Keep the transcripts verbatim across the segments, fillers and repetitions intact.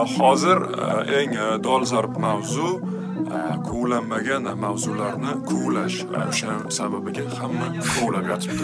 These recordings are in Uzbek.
hozir eng dolzarb mavzu kuvlanmagan mavzularni kuvlash. O'sha sababiga hamma kuvlab yotibdi.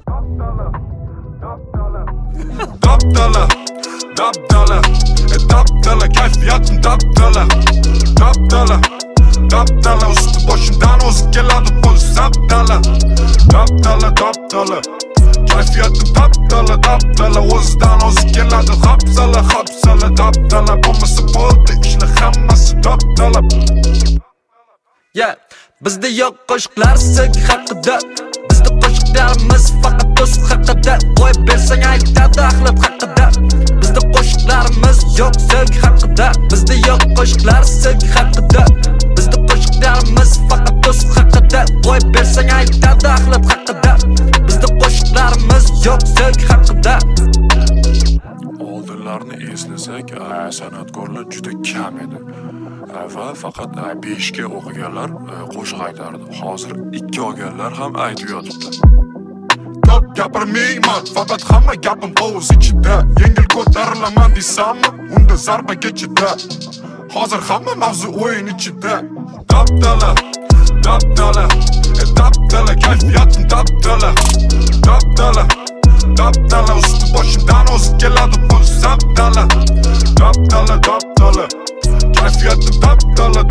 Dabdala, dabdala, dabdala, kayfiyatim dabdala, dabdala, dabdala, usti boshimdan o'zi keladi qo'l sabdala, dabdala, dabdala, kayfiyatim dabdala, dabdala, o'zidan o'zi keladi hapsala, hapsala, dabdala, bo'lmasa bo'ldi ishni hammasi dabdala. Yeah, bizda yo'q qo'shiqlar sevgi haqida, bizda qo'shiqlarimiz faqat do'st haqida, qo'yib bersang aytadi axlat haqida. Bizda qo'shiqlarimiz yo'q sevgi haqida, bizda yo'q qo'shiqlar sevgi haqida, bizda qo'shiqlarimiz faqat do'st haqida, qo'yib bersang aytadi axlat haqida. Bizda qo'shiqlarimiz yo'q sevgi haqida. Oldinlarni eslasak, san'atkorlar juda kam edi. Va faqat besh ga o'qiganlar qo'shiq aytardi. Hozir ikki olganlar ham aytib yotibdi. Top gapirmayman, faqat hamma gapim hovuz ichida. Yengil ko'tarilaman deysanmi, unda zarba kechida. Hozir hamma mavzu o'yin ichida. Dabdala, dabdala, dabdala, kayfiyatim dabdala, dabdala, dabdala, usti boshimdan o'zi keladi qo'l sabdala, dabdala, dabdala, kayfiyatim dabdala,